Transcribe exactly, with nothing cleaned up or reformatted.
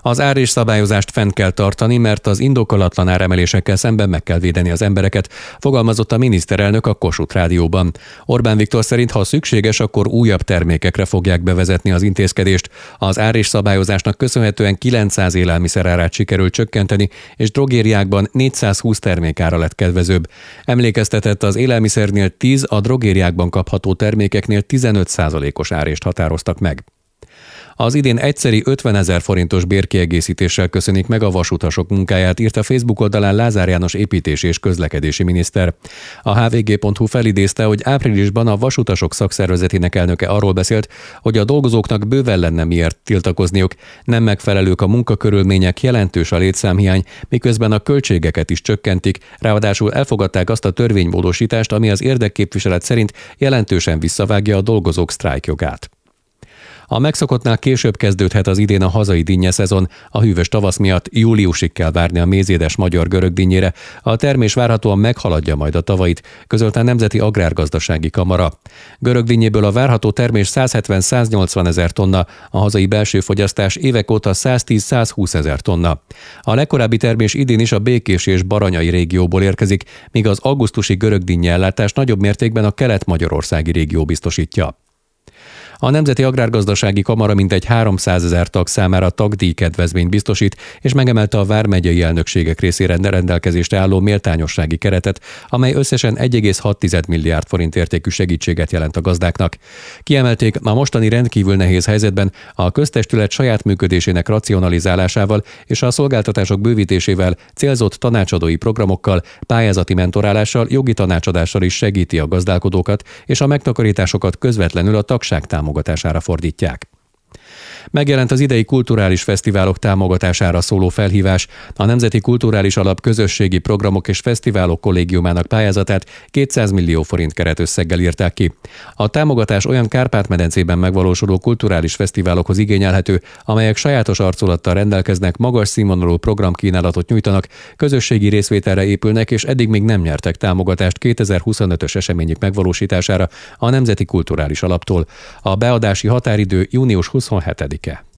Az ár és szabályozást fenn kell tartani, mert az indokolatlan áremelésekkel szemben meg kell védeni az embereket, fogalmazott a miniszterelnök a Kossuth Rádióban. Orbán Viktor szerint, ha szükséges, akkor újabb termékekre fogják bevezetni az intézkedést. Az ár és szabályozásnak köszönhetően kilencszáz élelmiszerárát sikerült csökkenteni, és drogériákban négyszázhúsz termékára lett kedvezőbb. Emlékeztetett, az élelmiszernél tíz, a drogériákban kapható termékeknél tizenöt százalékos árést határoztak meg. Az idén egyszeri ötvenezer forintos bérkiegészítéssel köszönik meg a vasutasok munkáját, írt a Facebook oldalán Lázár János építési és közlekedési miniszter. A há vé gé pont hú felidézte, hogy áprilisban a vasutasok szakszervezetének elnöke arról beszélt, hogy a dolgozóknak bőven lenne miért tiltakozniuk, nem megfelelők a munkakörülmények, jelentős a létszámhiány, miközben a költségeket is csökkentik, ráadásul elfogadták azt a törvénymódosítást, ami az érdekképviselet szerint jelentősen visszavágja a dolgozók sztrájkjogát. A megszokottnál később kezdődhet az idén a hazai dinnye szezon. A hűvös tavasz miatt júliusig kell várni a mézédes magyar görög dinnyére. A termés várhatóan meghaladja majd a tavait, közölte a Nemzeti Agrárgazdasági Kamara. Görög dinnyéből a várható termés százhetven-száznyolcvan ezer tonna, a hazai belső fogyasztás évek óta száztíz-százhúsz ezer tonna. A legkorábbi termés idén is a békési és baranyai régióból érkezik, míg az augusztusi görög dinnye ellátást nagyobb mértékben a kelet-magyarországi régió biztosítja. A Nemzeti Agrárgazdasági Kamara mintegy háromszázezer tag számára tagdíj kedvezményt biztosít, és megemelte a vármegyei elnökségek részére rendelkezésre álló méltányossági keretet, amely összesen egy egész hat milliárd forint értékű segítséget jelent a gazdáknak. Kiemelték, a mostani rendkívül nehéz helyzetben a köztestület saját működésének racionalizálásával és a szolgáltatások bővítésével, célzott tanácsadói programokkal, pályázati mentorálással, jogi tanácsadással is segíti a gazdálkodókat, és a megtakarításokat közvetlenül a tagság támogatására fordítják. Megjelent az idei kulturális fesztiválok támogatására szóló felhívás. A Nemzeti Kulturális Alap közösségi programok és fesztiválok kollégiumának pályázatát kétszáz millió forint keretösszeggel írták ki. A támogatás olyan Kárpát-medencében megvalósuló kulturális fesztiválokhoz igényelhető, amelyek sajátos arculattal rendelkeznek, magas színvonalú programkínálatot nyújtanak, közösségi részvételre épülnek és eddig még nem nyertek támogatást kétezer-huszonötös eseményük megvalósítására a Nemzeti Kulturális Alaptól. A beadási határidő június huszonhetedike.